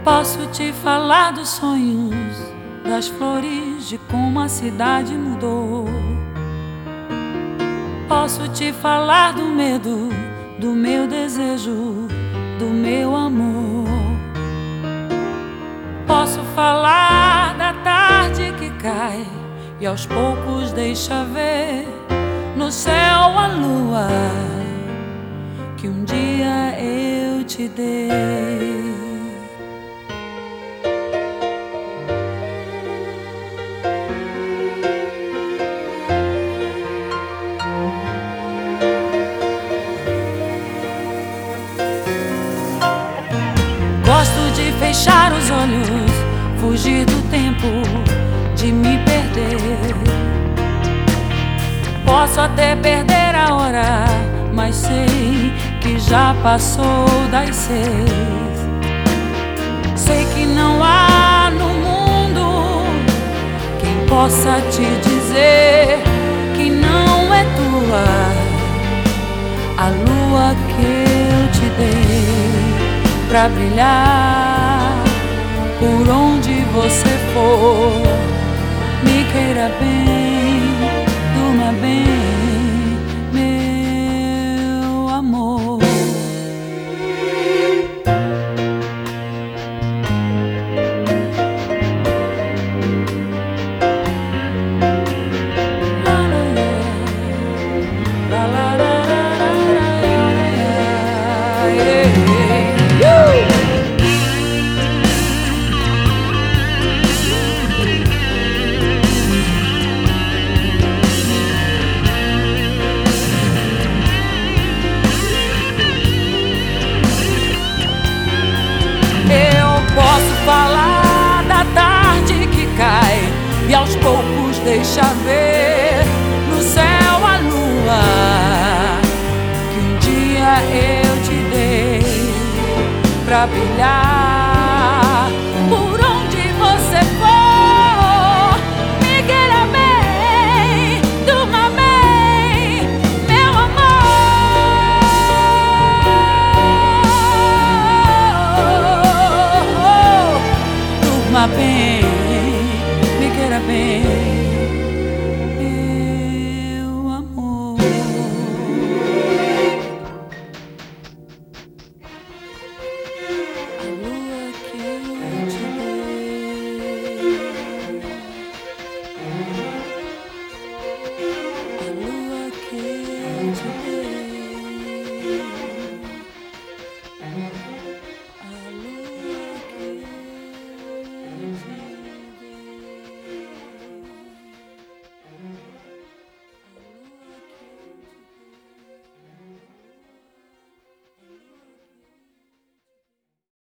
Posso te falar dos sonhos, das flores, de como a cidade mudou. Posso te falar do medo, do meu desejo, do meu amor. Posso falar da tarde que cai e aos poucos deixa ver no céu a lua que um dia eu te dei. Gosto de fechar os olhos, fugir do tempo, de me perder. Posso até perder a hora, mas sei que já passou das 6. Sei que não há no mundo quem possa te dizer que não é tua a lua que eu te dei pra brilhar por onde você for. Me queira bem, durma bem, meu amor. Falar da tarde que cai e aos poucos deixa ver no céu a lua que um dia eu te dei pra brilhar por onde você for. Me queira bem, durma bem, meu amor. Durma bem, me queira bem.